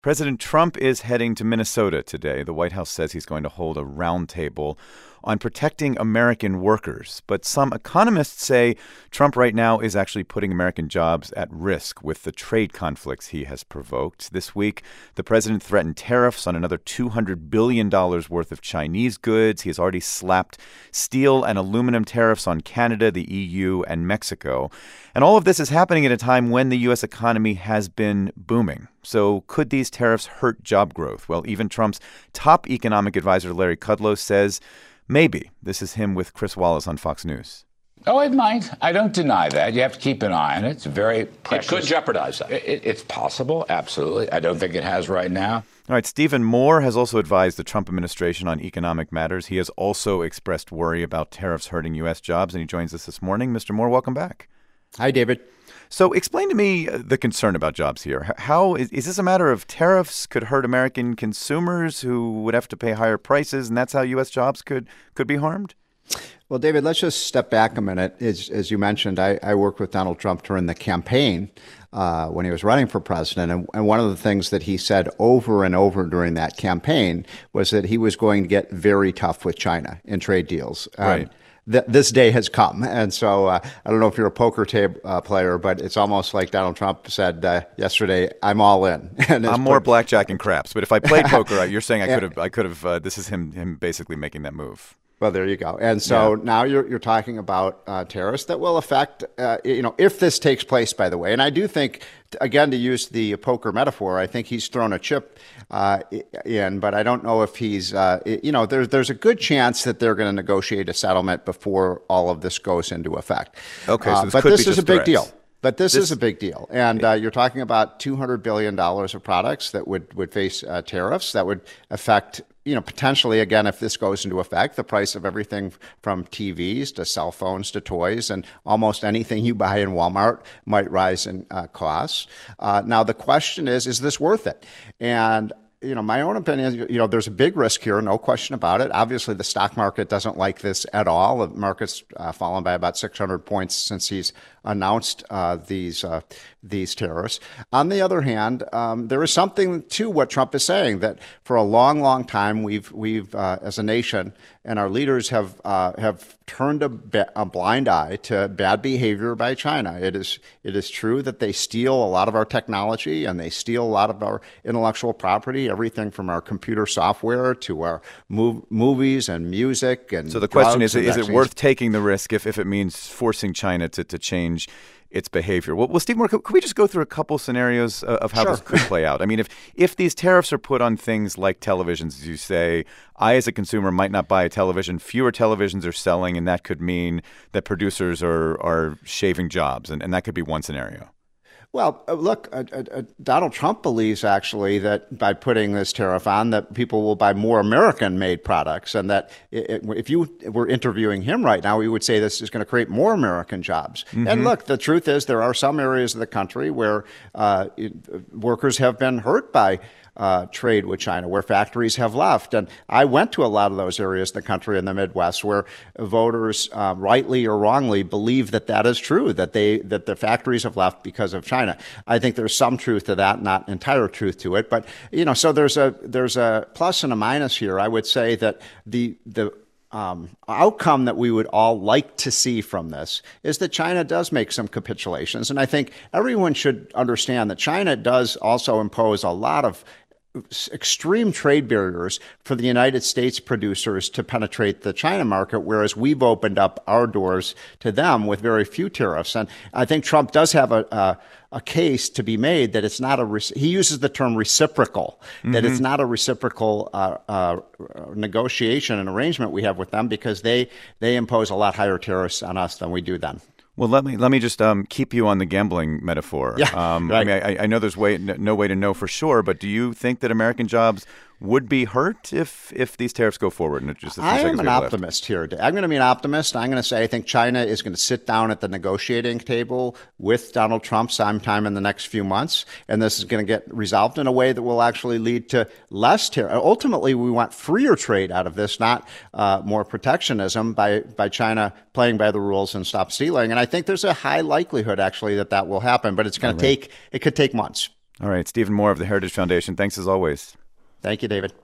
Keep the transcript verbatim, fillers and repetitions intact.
President Trump is heading to Minnesota today. The White House says he's going to hold a roundtable on protecting American workers. But some economists say Trump right now is actually putting American jobs at risk with the trade conflicts he has provoked. This week, the president threatened tariffs on another two hundred billion dollars worth of Chinese goods. He has already slapped steel and aluminum tariffs on Canada, the E U, and Mexico. And all of this is happening at a time when the U S economy has been booming. So could these tariffs hurt job growth? Well, even Trump's top economic advisor, Larry Kudlow, says maybe. This is him with Chris Wallace on Fox News. Oh, it might. I don't deny that. You have to keep an eye on it. It's very precious. It could jeopardize that. It, it's possible, absolutely. I don't think it has right now. All right, Stephen Moore has also advised the Trump administration on economic matters. He has also expressed worry about tariffs hurting U S jobs, and he joins us this morning. Mister Moore, welcome back. Hi, David. So explain to me the concern about jobs here. How is, is this a matter of tariffs could hurt American consumers who would have to pay higher prices, and that's how U S jobs could could be harmed? Well, David, let's just step back a minute. As, as you mentioned, I, I worked with Donald Trump during the campaign uh, when he was running for president. And, and one of the things that he said over and over during that campaign was that he was going to get very tough with China in trade deals. Right. Um, th- this day has come. And so uh, I don't know if you're a poker tape uh, player, but it's almost like Donald Trump said uh, yesterday, I'm all in. And I'm more blackjack and craps. But if I played poker, you're saying I could have, I could have, uh, this is him, him basically making that move. Well, there you go. And so yeah. now you're you're talking about uh, tariffs that will affect, uh, you know, if this takes place, by the way. And I do think, again, to use the poker metaphor, I think he's thrown a chip uh, in, but I don't know if he's, uh, you know, there's there's a good chance that they're going to negotiate a settlement before all of this goes into effect. Okay, so this uh, but could this be is a just big threats. deal. But this, This- is a big deal. And uh, you're talking about two hundred billion dollars of products that would, would face uh, tariffs that would affect, you know, potentially, again, if this goes into effect, the price of everything from T Vs to cell phones to toys, and almost anything you buy in Walmart might rise in uh, costs. Uh, now, the question is, is this worth it? And you know, my own opinion is, you know, there's a big risk here, no question about it. Obviously, the stock market doesn't like this at all. The market's uh, fallen by about six hundred points since he's announced uh, these uh, these tariffs. On the other hand, um, there is something to what Trump is saying, that for a long, long time, we've we've uh, as a nation and our leaders have uh, have turned a, ba- a blind eye to bad behavior by China. It is it is true that they steal a lot of our technology and they steal a lot of our intellectual property, everything from our computer software to our mov- movies and music. And so the question is, drugs and is it vaccines. worth taking the risk if, if it means forcing China to, to change its behavior? Well, well Steve Moore, could, could we just go through a couple scenarios uh, of how Sure. this could play out? I mean, if if these tariffs are put on things like televisions, as you say, I as a consumer might not buy a television. Fewer televisions are selling, and that could mean that producers are are shaving jobs, and, and that could be one scenario. Well, uh, look, uh, uh, Donald Trump believes actually that by putting this tariff on, that people will buy more American-made products, and that it, it, if you were interviewing him right now, he would say this is going to create more American jobs. Mm-hmm. And look, the truth is there are some areas of the country where uh, it, workers have been hurt by Uh, trade with China, where factories have left. And I went to a lot of those areas of the country in the Midwest where voters, uh, rightly or wrongly, believe that that is true, that they that the factories have left because of China. I think there's some truth to that, not entire truth to it. But, you know, so there's a there's a plus and a minus here. I would say that the the Um, outcome that we would all like to see from this is that China does make some capitulations. And I think everyone should understand that China does also impose a lot of extreme trade barriers for the United States producers to penetrate the China market, whereas we've opened up our doors to them with very few tariffs. And I think Trump does have a, a a case to be made that it's not a, he uses the term reciprocal, mm-hmm. that it's not a reciprocal uh, uh, negotiation and arrangement we have with them, because they, they impose a lot higher tariffs on us than we do them. Well, let me let me just um, keep you on the gambling metaphor. Yeah, um, right. I mean, I, I know there's way, no way to know for sure, but do you think that American jobs would be hurt if if these tariffs go forward? And just a few I seconds am an we have left. optimist here. I'm going to be an optimist. I'm going to say I think China is going to sit down at the negotiating table with Donald Trump sometime in the next few months, and this is going to get resolved in a way that will actually lead to less tariff. Ultimately, we want freer trade out of this, not uh, more protectionism by, by China playing by the rules and stop stealing. And I think there's a high likelihood, actually, that that will happen, but it's going to take, it could take months. All right, Stephen Moore of the Heritage Foundation. Thanks as always. Thank you, David.